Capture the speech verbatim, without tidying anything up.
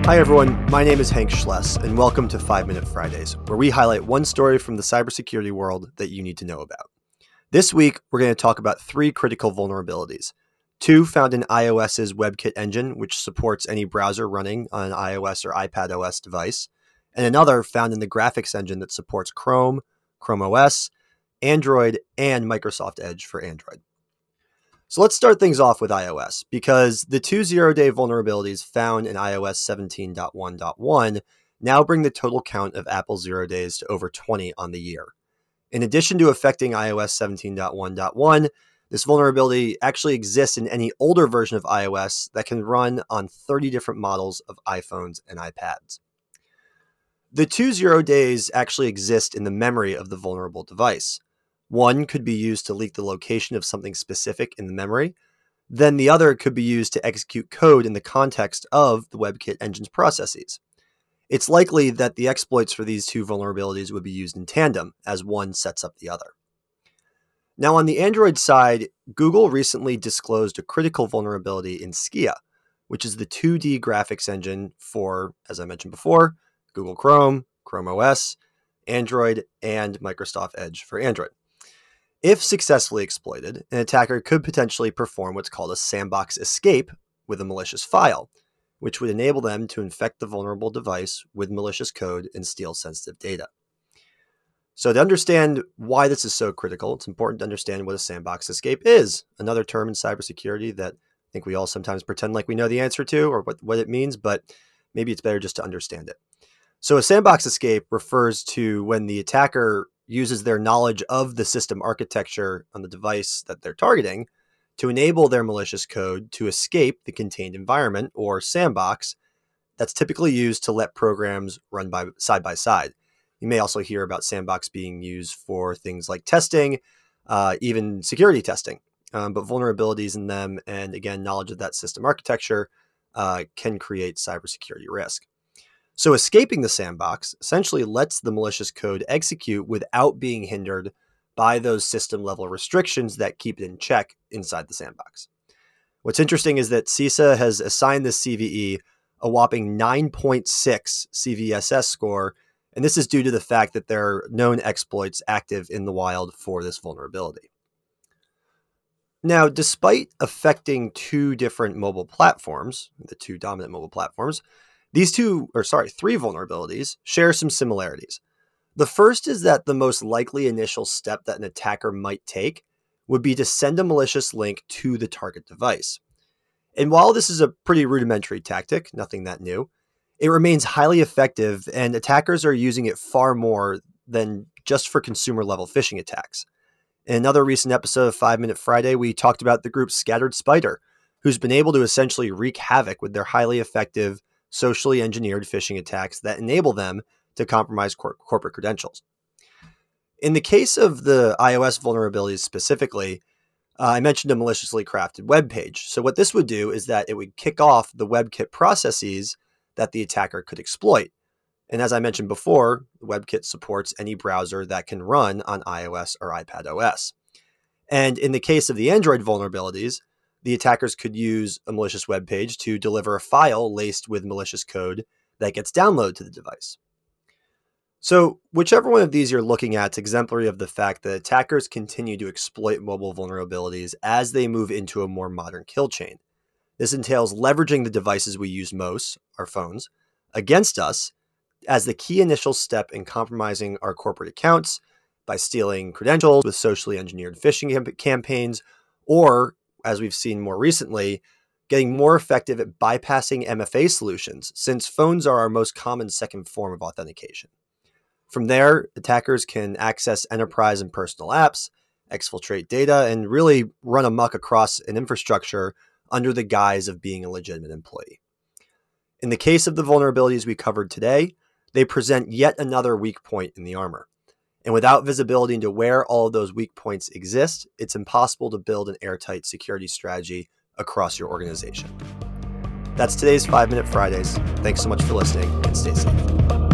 Hi everyone, my name is Hank Schless, and welcome to five minute Fridays, where we highlight one story from the cybersecurity world that you need to know about. This week, we're going to talk about three critical vulnerabilities. Two found in iOS's WebKit engine, which supports any browser running on an iOS or iPadOS device, and another found in the graphics engine that supports Chrome, Chrome O S, Android, and Microsoft Edge for Android. So let's start things off with iOS, because the two zero-day vulnerabilities found in iOS seventeen point one point one now bring the total count of Apple's zero days to over twenty on the year. In addition to affecting iOS seventeen point one point one, this vulnerability actually exists in any older version of iOS that can run on thirty different models of iPhones and iPads. The two zero days actually exist in the memory of the vulnerable device. One could be used to leak the location of something specific in the memory. Then the other could be used to execute code in the context of the WebKit engine's processes. It's likely that the exploits for these two vulnerabilities would be used in tandem, as one sets up the other. Now, on the Android side, Google recently disclosed a critical vulnerability in Skia, which is the two D graphics engine for, as I mentioned before, Google Chrome, Chrome O S, Android, and Microsoft Edge for Android. If successfully exploited, an attacker could potentially perform what's called a sandbox escape with a malicious file, which would enable them to infect the vulnerable device with malicious code and steal sensitive data. So to understand why this is so critical, it's important to understand what a sandbox escape is, another term in cybersecurity that I think we all sometimes pretend like we know the answer to or what, what it means, but maybe it's better just to understand it. So a sandbox escape refers to when the attacker uses their knowledge of the system architecture on the device that they're targeting to enable their malicious code to escape the contained environment or sandbox that's typically used to let programs run by side by side. You may also hear about sandbox being used for things like testing, uh, even security testing, um, but vulnerabilities in them and, again, knowledge of that system architecture uh, can create cybersecurity risk. So escaping the sandbox essentially lets the malicious code execute without being hindered by those system level restrictions that keep it in check inside the sandbox. What's interesting is that CISA has assigned this C V E a whopping nine point six C V S S score, and this is due to the fact that there are known exploits active in the wild for this vulnerability. Now, despite affecting two different mobile platforms, the two dominant mobile platforms, These two, or sorry, three vulnerabilities share some similarities. The first is that the most likely initial step that an attacker might take would be to send a malicious link to the target device. And while this is a pretty rudimentary tactic, nothing that new, it remains highly effective, and attackers are using it far more than just for consumer level phishing attacks. In another recent episode of five minute Friday, we talked about the group Scattered Spider, who's been able to essentially wreak havoc with their highly effective socially engineered phishing attacks that enable them to compromise cor- corporate credentials. In the case of the iOS vulnerabilities specifically, uh, I mentioned a maliciously crafted web page. So what this would do is that it would kick off the WebKit processes that the attacker could exploit. And as I mentioned before, WebKit supports any browser that can run on iOS or iPadOS. And in the case of the Android vulnerabilities, the attackers could use a malicious web page to deliver a file laced with malicious code that gets downloaded to the device. So whichever one of these you're looking at is exemplary of the fact that attackers continue to exploit mobile vulnerabilities as they move into a more modern kill chain. This entails leveraging the devices we use most, our phones, against us as the key initial step in compromising our corporate accounts by stealing credentials with socially engineered phishing camp- campaigns, or as we've seen more recently, getting more effective at bypassing M F A solutions, since phones are our most common second form of authentication. From there, attackers can access enterprise and personal apps, exfiltrate data, and really run amok across an infrastructure under the guise of being a legitimate employee. In the case of the vulnerabilities we covered today, they present yet another weak point in the armor. And without visibility into where all of those weak points exist, it's impossible to build an airtight security strategy across your organization. That's today's five minute Fridays. Thanks so much for listening, and stay safe.